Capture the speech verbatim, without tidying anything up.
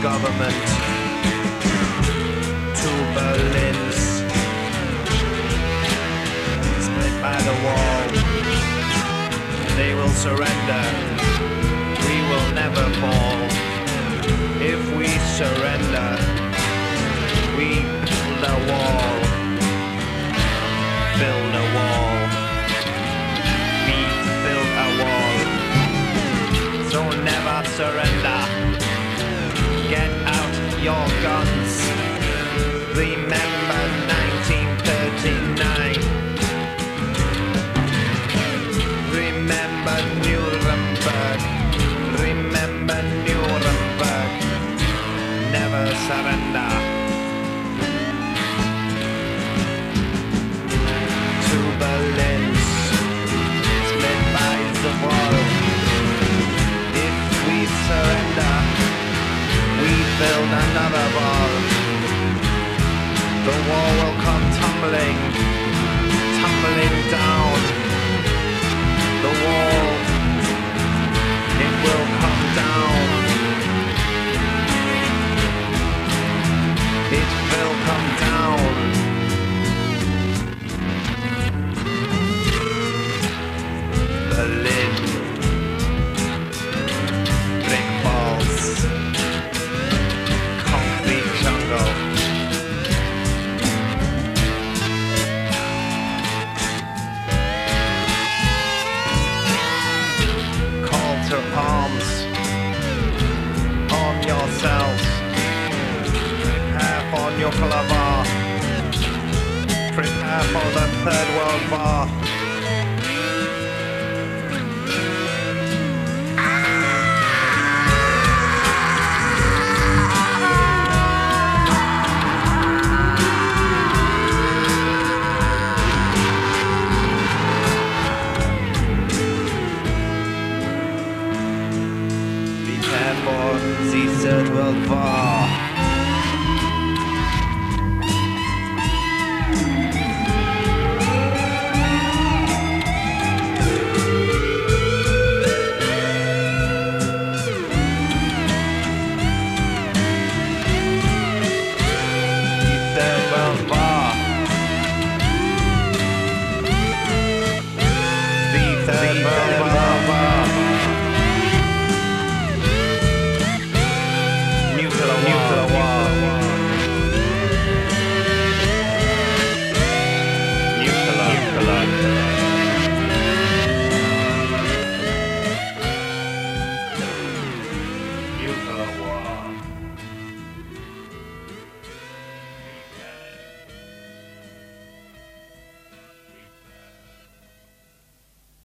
government to Berlin's split by the wall. They will surrender. We will never fall. If we surrender, we build a wall. Build a wall. We build a wall. So never surrender. Get out your guns. Remember nineteen thirty-nine. Remember Nuremberg. Remember Nuremberg. Never surrender. To Berlin's split by the wall. If we surrender, we build another wall. The wall will come tumbling, tumbling down. The wall, it will come down. It will come down. Berlin, brick walls, concrete jungle. Call to arms, arm yourselves, prepare for nuclear war, prepare for the Third World War. For the Third World War.